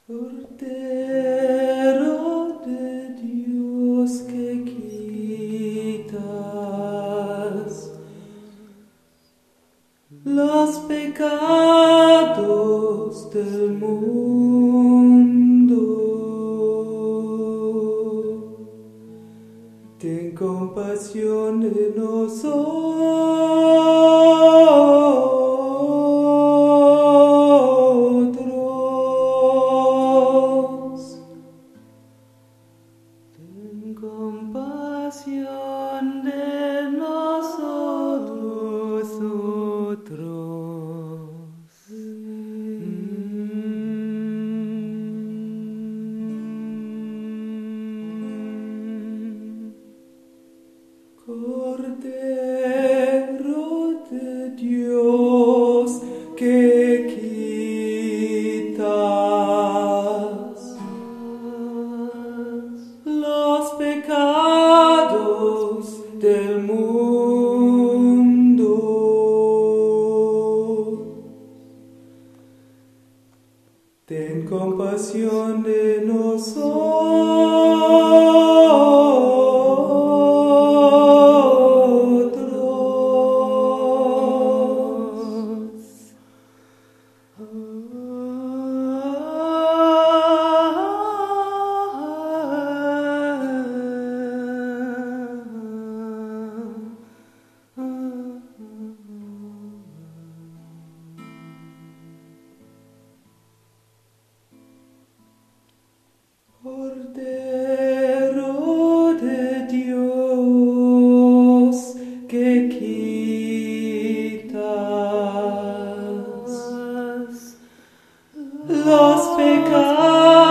Cordero de Dios que quitas los pecados del mundo, ten compasión de nosotros. Ten compasión de nosotros. Cordero de Dios que quitas los pecados del mundo, ten compasión de nosotros. Cordero de Dios que quitas los pecados